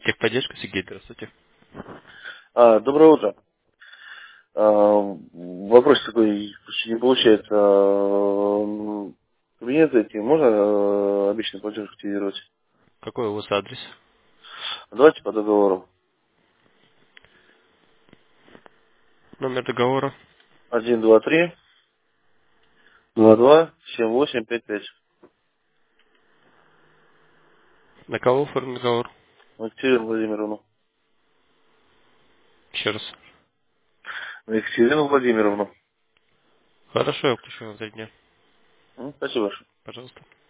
Техподдержка, Сергей, здравствуйте. Доброе утро. Вопрос такой, почти не получается. В кабинет зайти можно обычный платеж активировать? Какой у вас адрес? Давайте по договору. Номер договора? 123 22 78 55. На кого оформлен договор? Екатерину Владимировну. Еще раз. Екатерину Владимировну. Хорошо, я включу вам за дня. Спасибо большое. Пожалуйста.